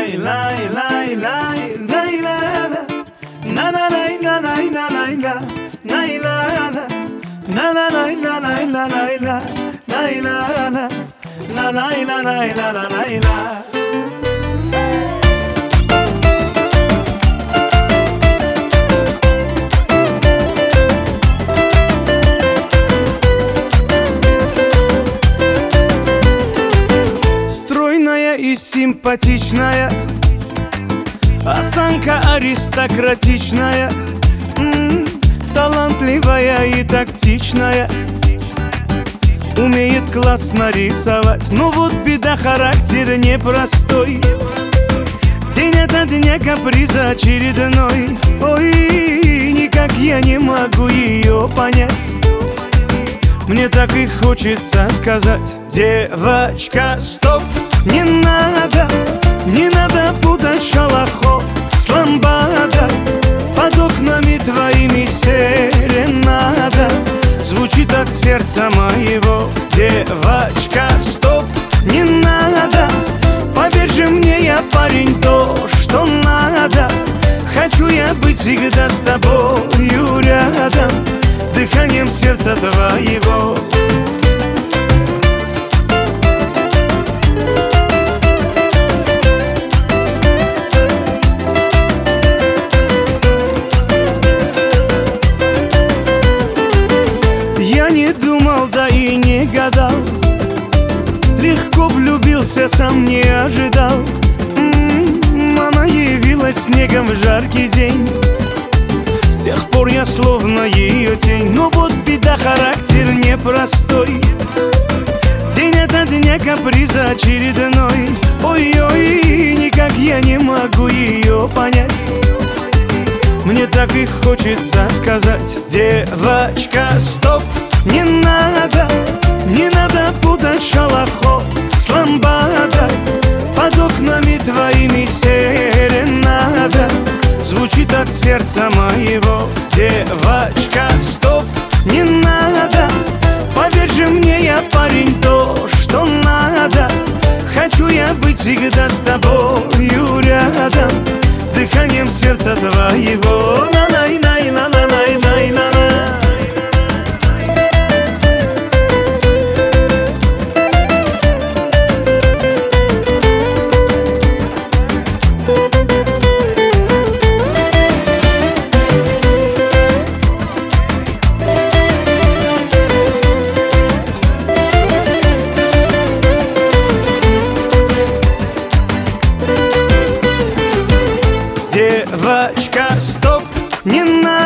lay lay lay lay lay la la na na lay la lay la lay la lay la la na na lay la lay la lay la lay la la la lay la lay la la lay la. И симпатичная, осанка аристократичная, талантливая и тактичная, умеет классно рисовать. Но вот беда, характер непростой, день ото дня каприза очередной. Ой, никак я не могу ее понять. Мне так и хочется сказать: девочка, стоп! Не надо путать шалахо с ламбадой. Под окнами твоими серенада звучит от сердца моего. Девочка, стоп, не надо. Поверь же мне, я парень, то, что надо. Хочу я быть всегда с тобою рядом, дыханием сердца твоего. Я не думал, да и не гадал, легко влюбился, сам не ожидал. Она явилась снегом в жаркий день, с тех пор я словно ее тень. Но вот беда, характер непростой, день ото дня каприза очередной. Ой-ой, никак я не могу ее понять. Мне так и хочется сказать: девочка, стоп, не надо путать шалахо с ламбадой. Под окнами твоими серенада звучит от сердца моего. Девочка, стоп, не надо. Поверь же мне, я парень, то, что надо. Хочу я быть всегда с тобою рядом, дыханием сердца твоего. Девочка, стоп, не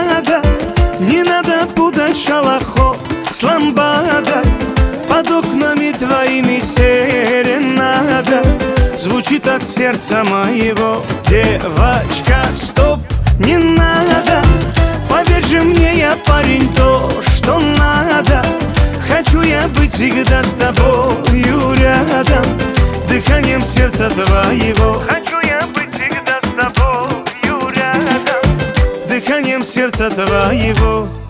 надо путать шалахо с ламбадой. Под окнами твоими серенада звучит от сердца моего. Девочка, стоп, не надо. Поверь же мне, я парень, то, что надо. Хочу я быть всегда с тобою рядом, дыханием сердца твоего. Хочу я быть всегда с тобою рядом, дыханием сердца твоего.